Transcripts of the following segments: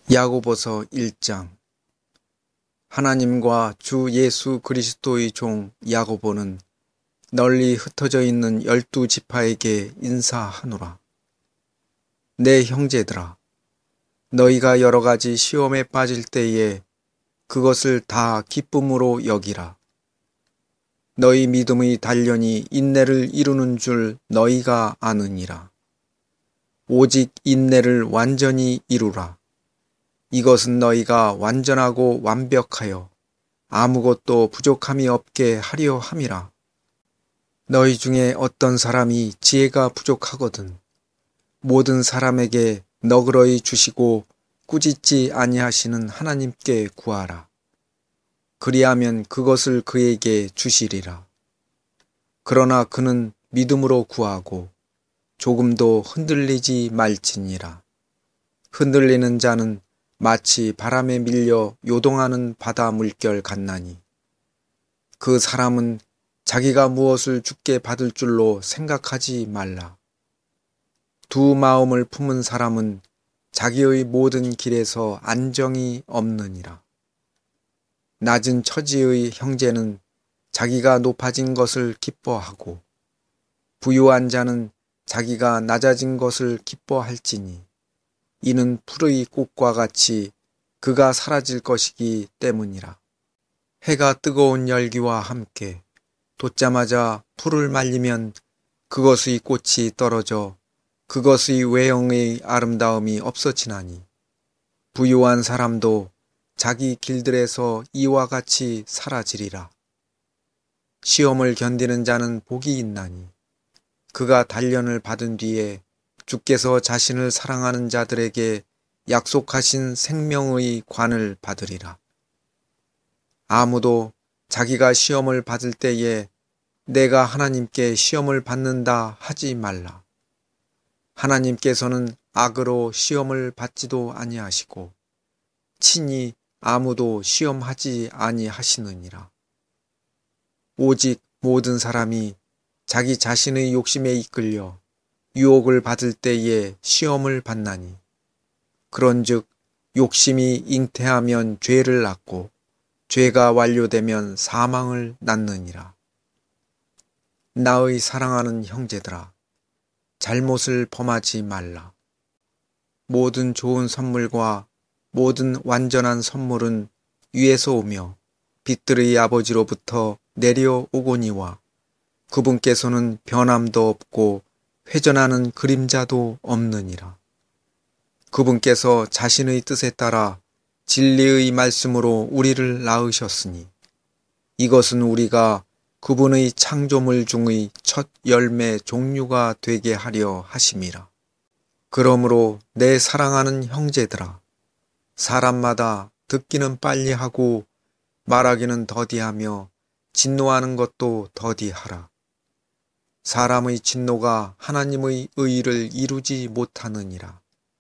야고보서 1장. 하나님과 주 예수 그리스도의 종 야고보는 널리 흩어져 있는 12지파에게 인사하노라. 내 형제들아, 너희가 여러 가지 시험에 빠질 때에 그것을 다 기쁨으로 여기라. 너희 믿음의 단련이 인내를 이루는 줄 너희가 아느니라. 오직 인내를 완전히 이루라. 이것은 너희가 완전하고 완벽하여 아무것도 부족함이 없게 하려 함이라. 너희 중에 어떤 사람이 지혜가 부족하거든 모든 사람에게 너그러이 주시고 꾸짖지 아니하시는 하나님께 구하라. 그리하면 그것을 그에게 주시리라. 그러나 그는 믿음으로 구하고 조금도 흔들리지 말지니라. 흔들리는 자는 마치 바람에 밀려 요동하는 바다 물결 같나니 그 사람은 자기가 무엇을 주께 받을 줄로 생각하지 말라. 두 마음을 품은 사람은 자기의 모든 길에서 안정이 없느니라. 낮은 처지의 형제는 자기가 높아진 것을 기뻐하고 부유한 자는 자기가 낮아진 것을 기뻐할지니 이는 풀의 꽃과 같이 그가 사라질 것이기 때문이라. 해가 뜨거운 열기와 함께 돋자마자 풀을 말리면 그것의 꽃이 떨어져 그것의 외형의 아름다움이 없어지나니 부유한 사람도 자기 길들에서 이와 같이 사라지리라. 시험을 견디는 자는 복이 있나니 그가 단련을 받은 뒤에 주께서 자신을 사랑하는 자들에게 약속하신 생명의 관을 받으리라. 아무도 자기가 시험을 받을 때에 내가 하나님께 시험을 받는다 하지 말라. 하나님께서는 악으로 시험을 받지도 아니하시고 친히 아무도 시험하지 아니하시느니라. 오직 모든 사람이 자기 자신의 욕심에 이끌려 유혹을 받을 때에 시험을 받나니 그런즉 욕심이 잉태하면 죄를 낳고 죄가 완료되면 사망을 낳느니라. 나의 사랑하는 형제들아, 잘못을 범하지 말라. 모든 좋은 선물과 모든 완전한 선물은 위에서 오며 빛들의 아버지로부터 내려오거니와 그분께서는 변함도 없고 회전하는 그림자도 없느니라. 그분께서 자신의 뜻에 따라 진리의 말씀으로 우리를 낳으셨으니 이것은 우리가 그분의 창조물 중의 첫 열매 종류가 되게 하려 하심이라. 그러므로 내 사랑하는 형제들아, 사람마다 듣기는 빨리 하고 말하기는 더디하며 진노하는 것도 더디하라. 사람의 진노가 하나님의 의를 이루지 못하느니라.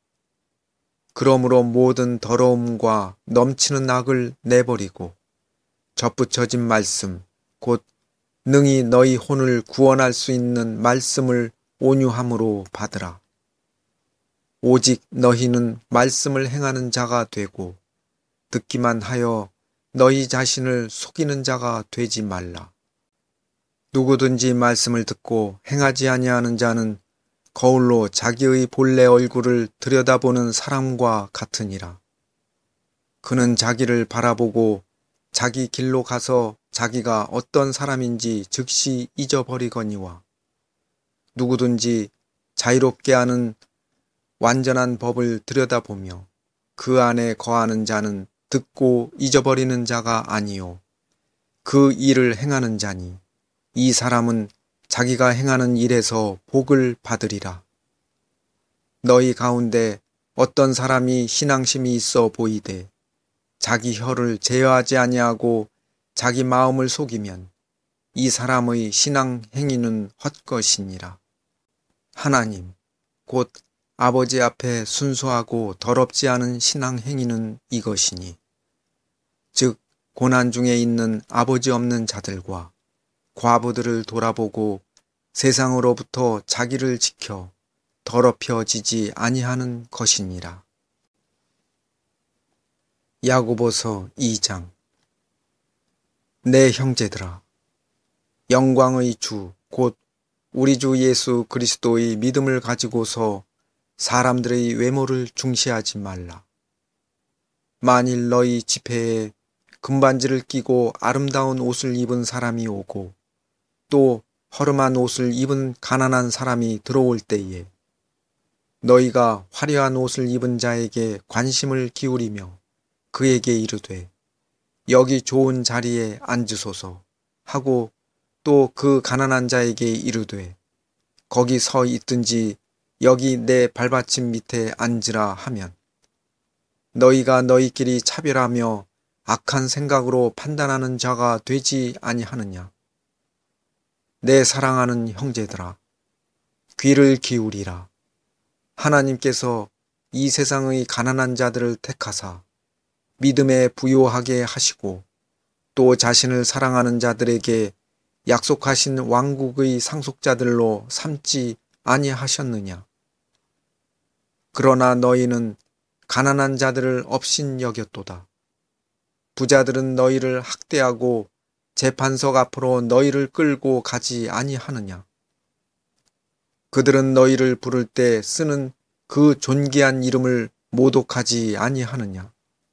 그러므로 모든 더러움과 넘치는 악을 내버리고 접붙여진 말씀, 곧 능히 너희 혼을 구원할 수 있는 말씀을 온유함으로 받으라. 오직 너희는 말씀을 행하는 자가 되고 듣기만 하여 너희 자신을 속이는 자가 되지 말라. 누구든지 말씀을 듣고 행하지 아니하는 자는 거울로 자기의 본래 얼굴을 들여다보는 사람과 같으니라. 그는 자기를 바라보고 자기 길로 가서 자기가 어떤 사람인지 즉시 잊어버리거니와 누구든지 자유롭게 하는 완전한 법을 들여다보며 그 안에 거하는 자는 듣고 잊어버리는 자가 아니요 그 일을 행하는 자니 이 사람은 자기가 행하는 일에서 복을 받으리라. 너희 가운데 어떤 사람이 신앙심이 있어 보이되 자기 혀를 제어하지 아니하고 자기 마음을 속이면 이 사람의 신앙 행위는 헛것이니라. 하나님, 곧 아버지 앞에 순수하고 더럽지 않은 신앙 행위는 이것이니 즉 고난 중에 있는 아버지 없는 자들과 과부들을 돌아보고 세상으로부터 자기를 지켜 더럽혀지지 아니하는 것이니라. 야고보서 2장. 내 형제들아, 영광의 주 곧 우리 주 예수 그리스도의 믿음을 가지고서 사람들의 외모를 중시하지 말라. 만일 너희 집회에 금반지를 끼고 아름다운 옷을 입은 사람이 오고 또 허름한 옷을 입은 가난한 사람이 들어올 때에 너희가 화려한 옷을 입은 자에게 관심을 기울이며 그에게 이르되 여기 좋은 자리에 앉으소서 하고 또 그 가난한 자에게 이르되 거기 서 있든지 여기 내 발받침 밑에 앉으라 하면 너희가 너희끼리 차별하며 악한 생각으로 판단하는 자가 되지 아니하느냐. 내 사랑하는 형제들아, 귀를 기울이라. 하나님께서 이 세상의 가난한 자들을 택하사 믿음에 부요하게 하시고 또 자신을 사랑하는 자들에게 약속하신 왕국의 상속자들로 삼지 아니하셨느냐. 그러나 너희는 가난한 자들을 업신 여겼도다. 부자들은 너희를 학대하고 재판석 앞으로 너희를 끌고 가지 아니하느냐. 그들은 너희를 부를 때 쓰는 그 존귀한 이름을 모독하지 아니하느냐.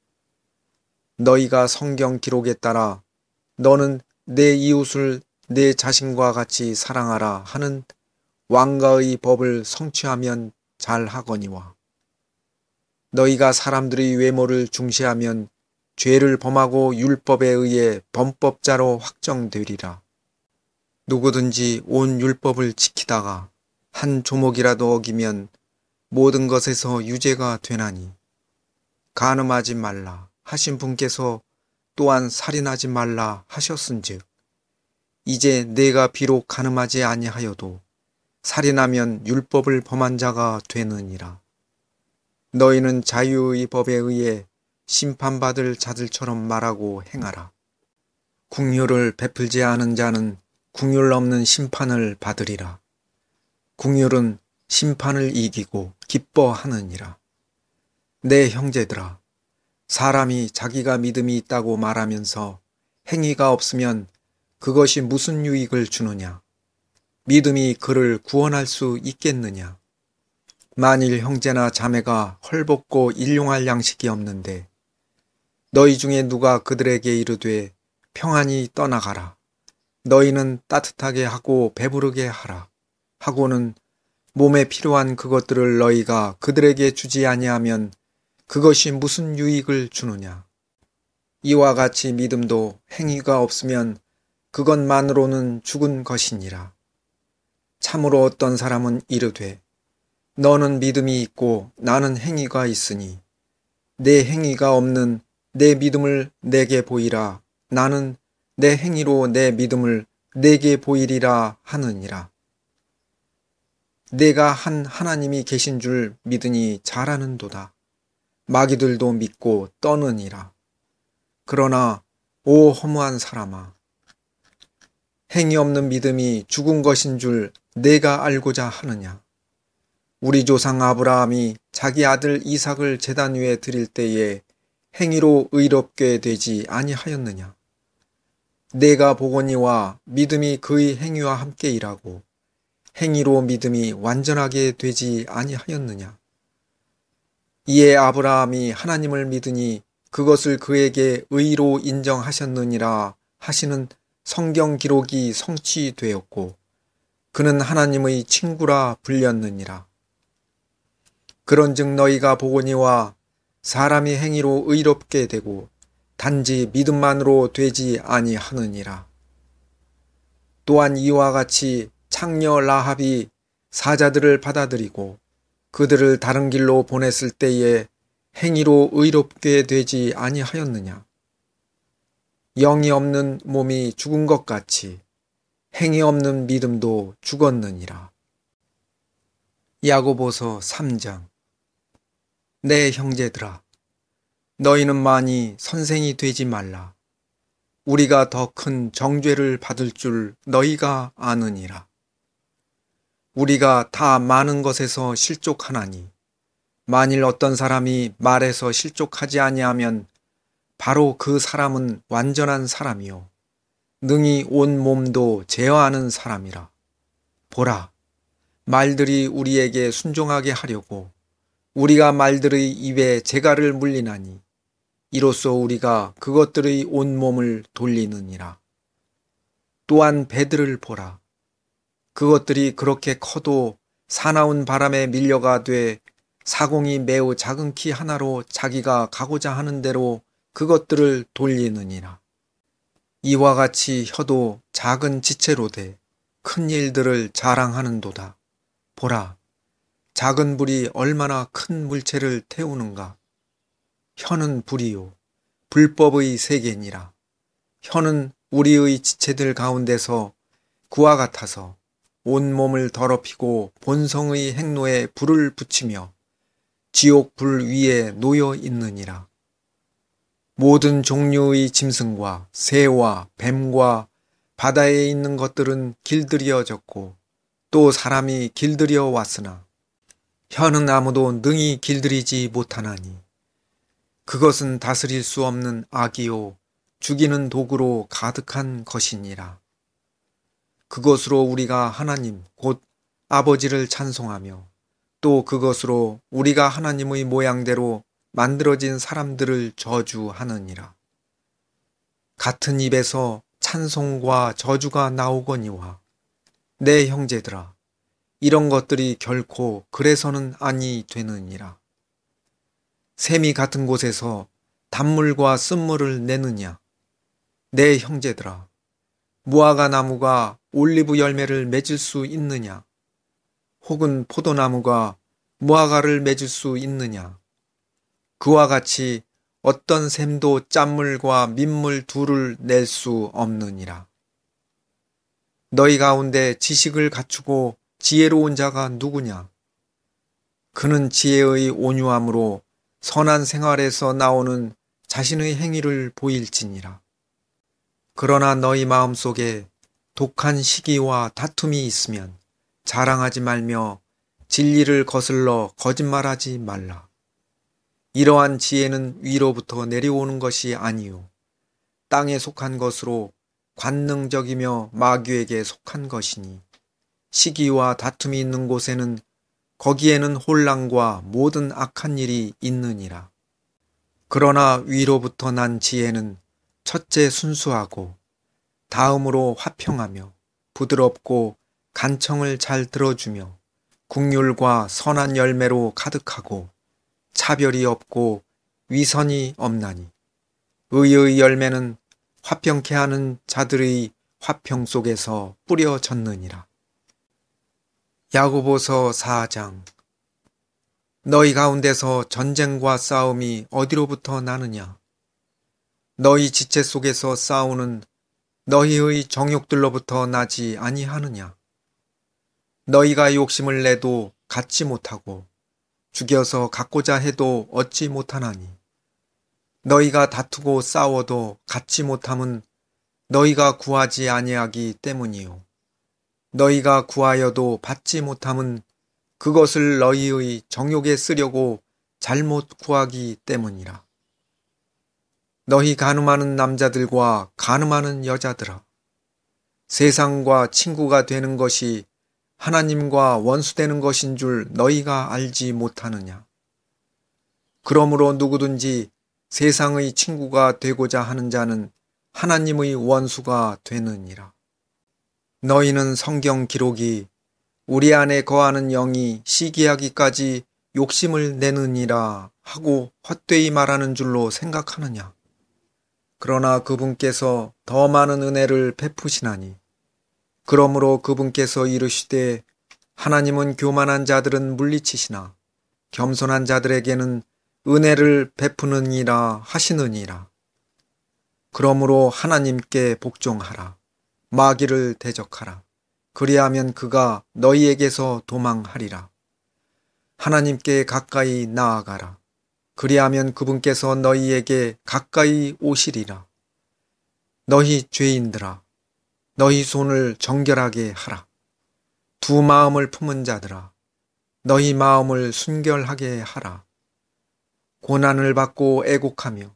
너희가 성경 기록에 따라 너는 내 이웃을 내 자신과 같이 사랑하라 하는 왕가의 법을 성취하면 잘하거니와 너희가 사람들의 외모를 중시하면 죄를 범하고 율법에 의해 범법자로 확정되리라. 누구든지 온 율법을 지키다가 한 조목이라도 어기면 모든 것에서 유죄가 되나니 간음하지 말라 하신 분께서 또한 살인하지 말라 하셨은즉 이제 내가 비록 간음하지 아니하여도 살인하면 율법을 범한 자가 되느니라. 너희는 자유의 법에 의해 심판받을 자들처럼 말하고 행하라. 긍휼을 베풀지 않은 자는 긍휼 없는 심판을 받으리라. 긍휼은 심판을 이기고 기뻐하느니라. 내 형제들아, 사람이 자기가 믿음이 있다고 말하면서 행위가 없으면 그것이 무슨 유익을 주느냐? 믿음이 그를 구원할 수 있겠느냐? 만일 형제나 자매가 헐벗고 일용할 양식이 없는데 너희 중에 누가 그들에게 이르되 평안히 떠나가라. 너희는 따뜻하게 하고 배부르게 하라. 하고는 몸에 필요한 그것들을 너희가 그들에게 주지 아니하면 그것이 무슨 유익을 주느냐? 이와 같이 믿음도 행위가 없으면 그것만으로는 죽은 것이니라. 참으로 어떤 사람은 이르되 너는 믿음이 있고 나는 행위가 있으니 내 행위가 없는 내 믿음을 내게 보이라. 나는 내 행위로 내 믿음을 내게 보이리라 하느니라. 내가 한 하나님이 계신 줄 믿으니 잘하는도다. 마귀들도 믿고 떠느니라. 그러나 오 허무한 사람아, 행위 없는 믿음이 죽은 것인 줄 내가 알고자 하느냐. 우리 조상 아브라함이 자기 아들 이삭을 제단 위에 드릴 때에 행위로 의롭게 되지 아니하였느냐. 내가 보거니와 믿음이 그의 행위와 함께 일하고 행위로 믿음이 완전하게 되지 아니하였느냐. 이에 아브라함이 하나님을 믿으니 그것을 그에게 의로 인정하셨느니라 하시는 성경 기록이 성취되었고 그는 하나님의 친구라 불렸느니라. 그런즉 너희가 보거니와 사람이 행위로 의롭게 되고 단지 믿음만으로 되지 아니하느니라. 또한 이와 같이 창녀 라합이 사자들을 받아들이고 그들을 다른 길로 보냈을 때에 행위로 의롭게 되지 아니하였느냐. 영이 없는 몸이 죽은 것 같이 행위 없는 믿음도 죽었느니라. 야고보서 3장. 내 형제들아, 너희는 많이 선생이 되지 말라. 우리가 더 큰 정죄를 받을 줄 너희가 아느니라. 우리가 다 많은 것에서 실족하나니 만일 어떤 사람이 말에서 실족하지 아니하면 바로 그 사람은 완전한 사람이요 능히 온 몸도 제어하는 사람이라. 보라, 말들이 우리에게 순종하게 하려고 우리가 말들의 입에 재갈을 물리나니 이로써 우리가 그것들의 온 몸을 돌리느니라. 또한 배들을 보라. 그것들이 그렇게 커도 사나운 바람에 밀려가 돼 사공이 매우 작은 키 하나로 자기가 가고자 하는 대로 그것들을 돌리느니라. 이와 같이 혀도 작은 지체로 돼 큰 일들을 자랑하는도다. 보라, 작은 불이 얼마나 큰 물체를 태우는가. 혀는 불이요 불법의 세계니라. 혀는 우리의 지체들 가운데서 그와 같아서 온몸을 더럽히고 본성의 행로에 불을 붙이며 지옥 불 위에 놓여 있느니라. 모든 종류의 짐승과 새와 뱀과 바다에 있는 것들은 길들여졌고 또 사람이 길들여 왔으나 혀는 아무도 능히 길들이지 못하나니 그것은 다스릴 수 없는 악이요 죽이는 도구로 가득한 것이니라. 그것으로 우리가 하나님 곧 아버지를 찬송하며 또 그것으로 우리가 하나님의 모양대로 만들어진 사람들을 저주하느니라. 같은 입에서 찬송과 저주가 나오거니와 내 형제들아 이런 것들이 결코 그래서는 아니 되느니라. 샘이 같은 곳에서 단물과 쓴물을 내느냐. 내 형제들아 무화과 나무가 올리브 열매를 맺을 수 있느냐. 혹은 포도나무가 무화과를 맺을 수 있느냐. 그와 같이 어떤 샘도 짠물과 민물 둘을 낼 수 없느니라. 너희 가운데 지식을 갖추고 지혜로운 자가 누구냐? 그는 지혜의 온유함으로 선한 생활에서 나오는 자신의 행위를 보일지니라. 그러나 너희 마음속에 독한 시기와 다툼이 있으면 자랑하지 말며 진리를 거슬러 거짓말하지 말라. 이러한 지혜는 위로부터 내려오는 것이 아니요 땅에 속한 것으로 관능적이며 마귀에게 속한 것이니 시기와 다툼이 있는 곳에는 거기에는 혼란과 모든 악한 일이 있느니라. 그러나 위로부터 난 지혜는 첫째 순수하고 다음으로 화평하며 부드럽고 간청을 잘 들어주며 국률과 선한 열매로 가득하고 차별이 없고 위선이 없나니 의의 열매는 화평케 하는 자들의 화평 속에서 뿌려졌느니라. 야고보서 4장. 너희 가운데서 전쟁과 싸움이 어디로부터 나느냐? 너희 지체 속에서 싸우는 너희의 정욕들로부터 나지 아니하느냐? 너희가 욕심을 내도 갖지 못하고 죽여서 갖고자 해도 얻지 못하나니 너희가 다투고 싸워도 갖지 못함은 너희가 구하지 아니하기 때문이요 너희가 구하여도 받지 못함은 그것을 너희의 정욕에 쓰려고 잘못 구하기 때문이라. 너희 간음하는 남자들과 간음하는 여자들아, 세상과 친구가 되는 것이 하나님과 원수되는 것인 줄 너희가 알지 못하느냐. 그러므로 누구든지 세상의 친구가 되고자 하는 자는 하나님의 원수가 되느니라. 너희는 성경 기록이 우리 안에 거하는 영이 시기하기까지 욕심을 내느니라 하고 헛되이 말하는 줄로 생각하느냐. 그러나 그분께서 더 많은 은혜를 베푸시나니 그러므로 그분께서 이르시되 하나님은 교만한 자들은 물리치시나 겸손한 자들에게는 은혜를 베푸느니라 하시느니라. 그러므로 하나님께 복종하라. 마귀를 대적하라. 그리하면 그가 너희에게서 도망하리라. 하나님께 가까이 나아가라. 그리하면 그분께서 너희에게 가까이 오시리라. 너희 죄인들아, 너희 손을 정결하게 하라. 두 마음을 품은 자들아, 너희 마음을 순결하게 하라. 고난을 받고 애곡하며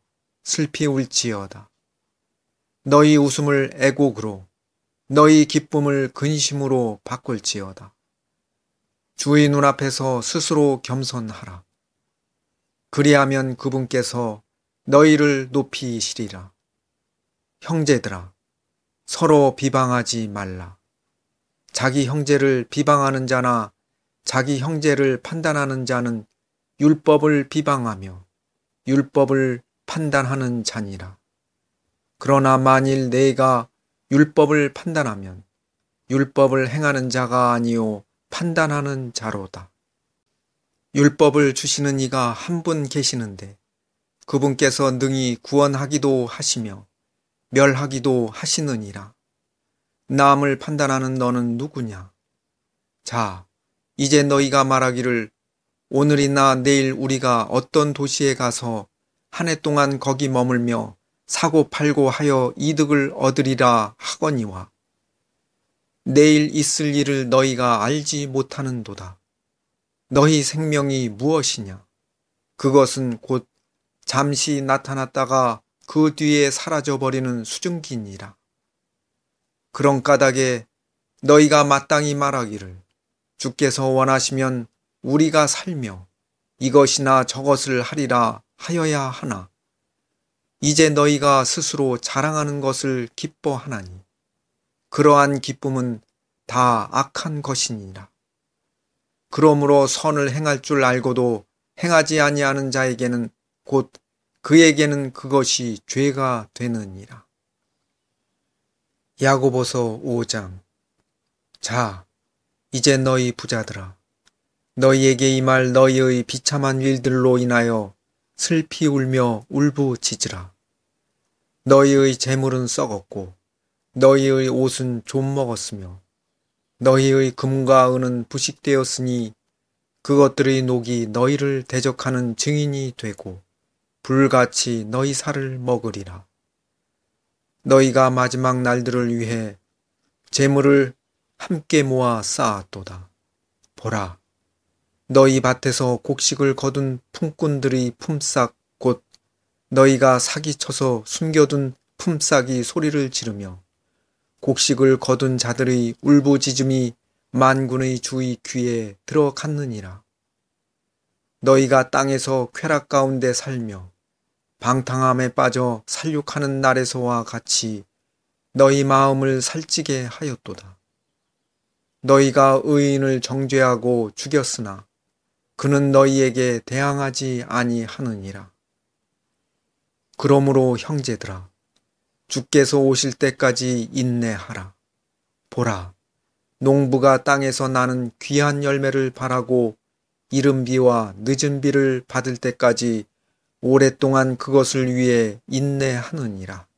슬피 울지어다. 너희 웃음을 애곡으로, 너희 기쁨을 근심으로 바꿀지어다. 주의 눈앞에서 스스로 겸손하라. 그리하면 그분께서 너희를 높이시리라. 형제들아, 서로 비방하지 말라. 자기 형제를 비방하는 자나 자기 형제를 판단하는 자는 율법을 비방하며 율법을 판단하는 자니라. 그러나 만일 내가 율법을 판단하면 율법을 행하는 자가 아니요 판단하는 자로다. 율법을 주시는 이가 한 분 계시는데 그분께서 능히 구원하기도 하시며 멸하기도 하시느니라. 남을 판단하는 너는 누구냐? 자, 이제 너희가 말하기를 오늘이나 내일 우리가 어떤 도시에 가서 한 해 동안 거기 머물며 사고 팔고 하여 이득을 얻으리라 하거니와 내일 있을 일을 너희가 알지 못하는도다. 너희 생명이 무엇이냐? 그것은 곧 잠시 나타났다가 그 뒤에 사라져버리는 수증기니라. 그런 까닭에 너희가 마땅히 말하기를 주께서 원하시면 우리가 살며 이것이나 저것을 하리라 하여야 하나 이제 너희가 스스로 자랑하는 것을 기뻐하나니 그러한 기쁨은 다 악한 것이니라. 그러므로 선을 행할 줄 알고도 행하지 아니하는 자에게는 곧 그에게는 그것이 죄가 되느니라. 야고보서 5장. 자, 이제 너희 부자들아, 너희에게 임할 너희의 비참한 일들로 인하여 슬피 울며 울부짖으라. 너희의 재물은 썩었고 너희의 옷은 좀 먹었으며 너희의 금과 은은 부식되었으니 그것들의 녹이 너희를 대적하는 증인이 되고 불같이 너희 살을 먹으리라. 너희가 마지막 날들을 위해 재물을 함께 모아 쌓았도다. 보라, 너희 밭에서 곡식을 거둔 품꾼들의 품삯 곧 너희가 사기쳐서 숨겨둔 품삯이 소리를 지르며 곡식을 거둔 자들의 울부짖음이 만군의 주의 귀에 들어갔느니라. 너희가 땅에서 쾌락 가운데 살며 방탕함에 빠져 살육하는 날에서와 같이 너희 마음을 살찌게 하였도다. 너희가 의인을 정죄하고 죽였으나 그는 너희에게 대항하지 아니하느니라. 그러므로 형제들아, 주께서 오실 때까지 인내하라. 보라, 농부가 땅에서 나는 귀한 열매를 바라고 이른 비와 늦은 비를 받을 때까지 오랫동안 그것을 위해 인내하느니라.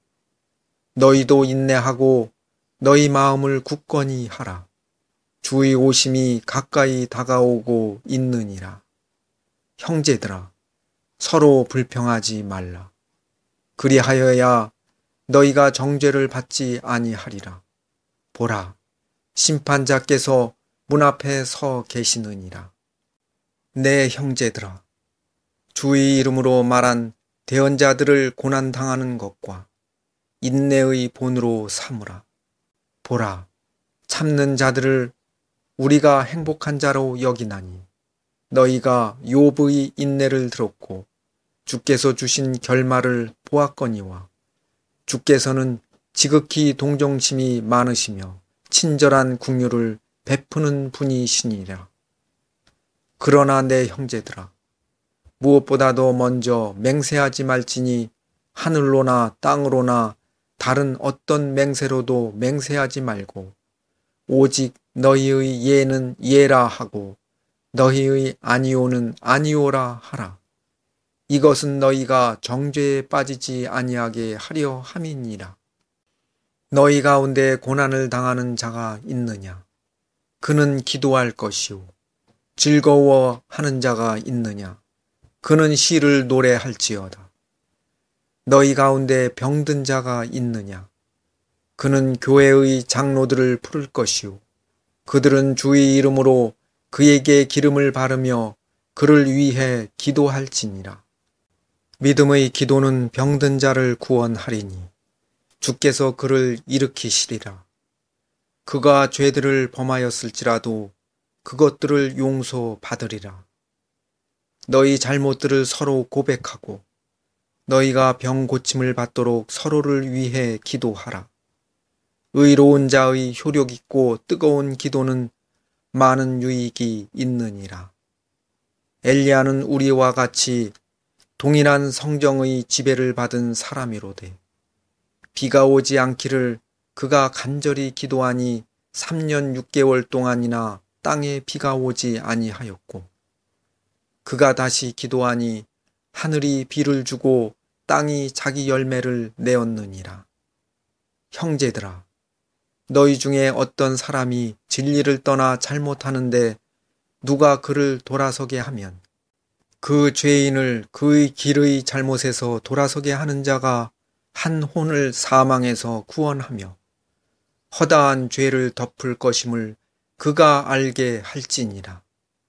너희도 인내하고 너희 마음을 굳건히 하라. 주의 오심이 가까이 다가오고 있느니라. 형제들아, 서로 불평하지 말라. 그리하여야 너희가 정죄를 받지 아니하리라. 보라, 심판자께서 문 앞에 서 계시느니라. 내 형제들아, 주의 이름으로 말한 대언자들을 고난당하는 것과 인내의 본으로 삼으라. 보라, 참는 자들을 우리가 행복한 자로 여기나니 너희가 욥의 인내를 들었고 주께서 주신 결말을 보았거니와 주께서는 지극히 동정심이 많으시며 친절한 긍휼을 베푸는 분이시니라. 그러나 내 형제들아, 무엇보다도 먼저 맹세하지 말지니 하늘로나 땅으로나 다른 어떤 맹세로도 맹세하지 말고 오직 너희의 예는 예라 하고 너희의 아니오는 아니오라 하라. 이것은 너희가 정죄에 빠지지 아니하게 하려 함이니라. 너희 가운데 고난을 당하는 자가 있느냐? 그는 기도할 것이요. 즐거워하는 자가 있느냐? 그는 시를 노래할지어다. 너희 가운데 병든 자가 있느냐? 그는 교회의 장로들을 부를 것이요. 그들은 주의 이름으로 그에게 기름을 바르며 그를 위해 기도할지니라. 믿음의 기도는 병든 자를 구원하리니 주께서 그를 일으키시리라. 그가 죄들을 범하였을지라도 그것들을 용서받으리라. 너희 잘못들을 서로 고백하고 너희가 병 고침을 받도록 서로를 위해 기도하라. 의로운 자의 효력 있고 뜨거운 기도는 많은 유익이 있느니라. 엘리야는 우리와 같이 동일한 성정의 지배를 받은 사람이로되 비가 오지 않기를 그가 간절히 기도하니 3년 6개월 동안이나 땅에 비가 오지 아니하였고 그가 다시 기도하니 하늘이 비를 주고 땅이 자기 열매를 내었느니라. 형제들아, 너희 중에 어떤 사람이 진리를 떠나 잘못하는데 누가 그를 돌아서게 하면 그 죄인을 그의 길의 잘못에서 돌아서게 하는 자가 한 혼을 사망에서 구원하며 허다한 죄를 덮을 것임을 그가 알게 할지니라.